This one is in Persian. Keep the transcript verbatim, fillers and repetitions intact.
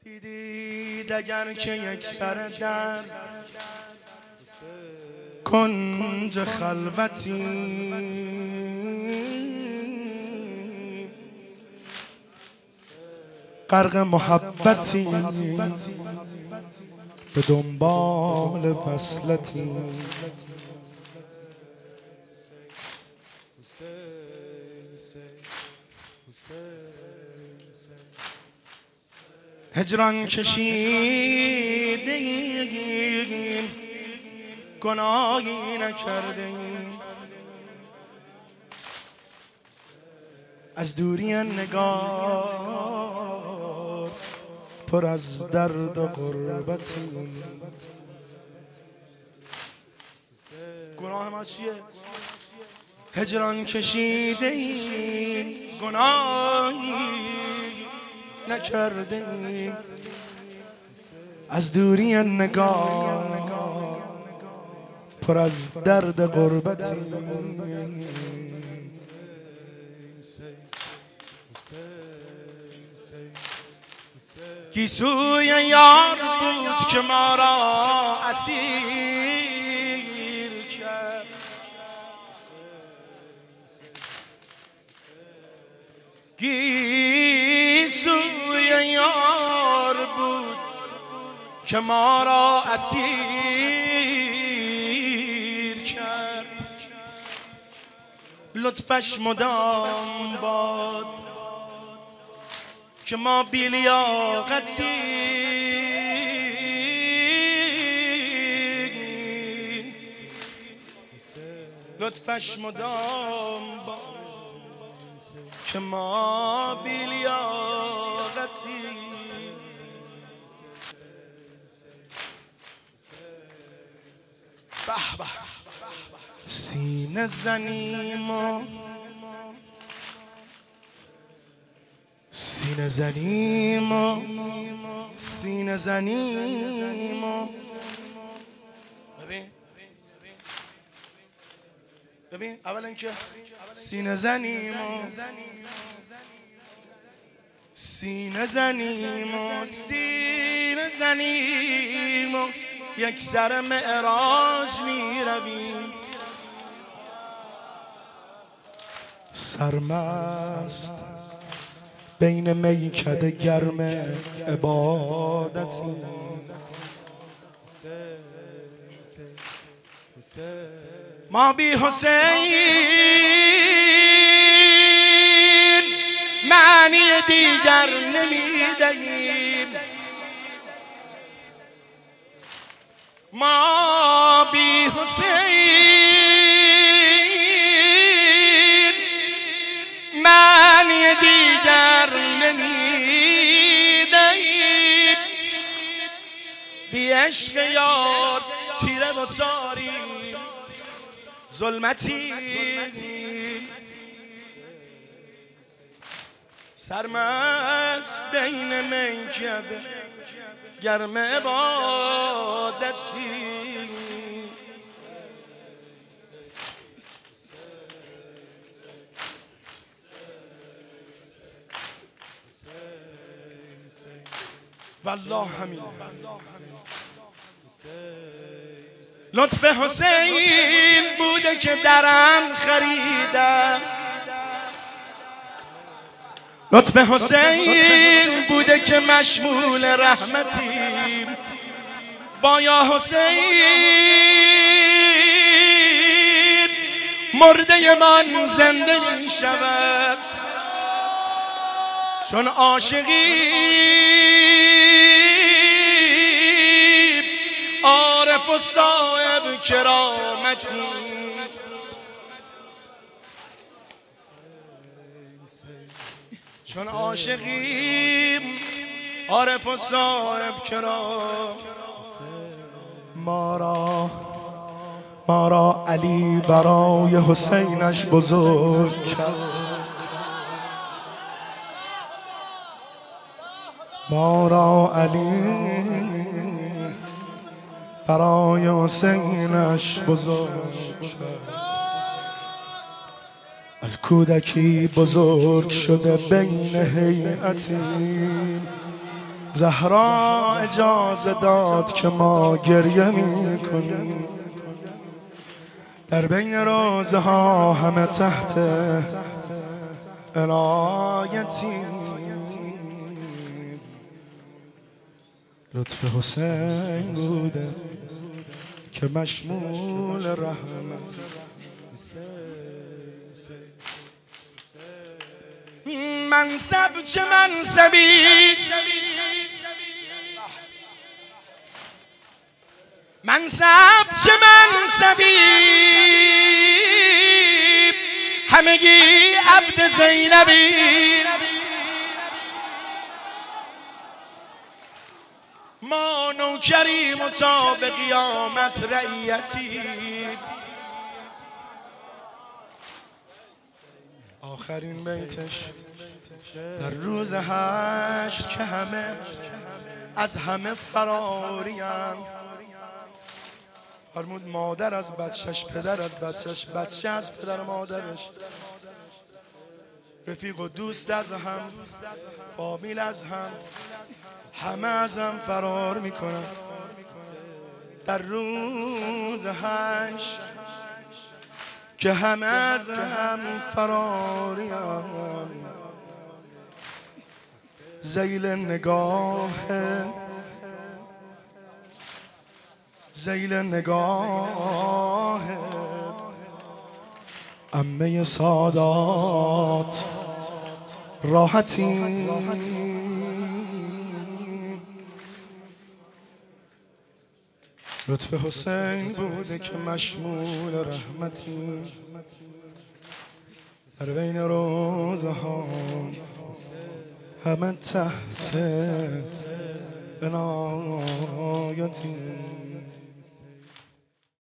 دیدید اگر که یک سر در کنج خلوتی غرق محبتی به دنبال وصلتی هجران کشیدیم گناهی نکردیم از دوری نگار پر از درد و غربتی. گناه ما چیه؟ هجران کشیدیم گناهی نکردیم از دوری نگاه پر از درد غربتی. گیسوی یار بود که ما را اسیر کرد گیسوی یار بود که ما را اسیر کرد لطفش مدام باد که ما بی‌لیاقتی لطفش مدام باد که ما بی‌لیاقتی. به به سینه زنیم و سینه زنیم و سینه زنیم و ببین ببین اولا که سینه زنیم و سینه زنیم و سینه زنیم و یک سر معراج می رویم سرمست بین میکده گرم عبادتی. ما بی حسین معنی دیگر نمیدهیم ما بی حسین معنی دیگر نمیدهیم بی عشق یار تیره و تاری ظلمتی سرمست بین میکده گرم عبادتی. والله همینه لطف حسین بوده که درم خریده است لطف حسین بوده که مشمول رحمتیم با یا حسین مرده من زنده می شود چون عاشقی عارف و صاحب کرامتی چون عاشقیم عارف و صاحب کرام. ما را ما را علی برای حسینش بزرگ کرد ما را علی برای حسینش بزرگ کرد از کودکی بزرگ شده بین هیئتی زهرا اجازه داد که ما گریه میکنیم، در بین روزه ها همه تحت عنایتی. لطف حسین بوده که مشمول رحمت. منصب چه منصبی، منصب چه منصبی، همگی عبد زینبی. ما نوکریم و تا به قیامت رعیتی. آخرین بیتش در روز حشر که همه از همه فراریم، فرمود مادر از بچهش، پدر از بچهش، بچه از پدر مادرش، رفیق و دوست از هم، فامیل از هم، همه از هم فرار میکنن. در روز حشر که همه از هم فراریم، ذیل نگاه ذیل نگاه عمه سادات راحتی. لطف حسین بوده که مشمول رحمتی، در بین روزه ها همه تحت عنایتی.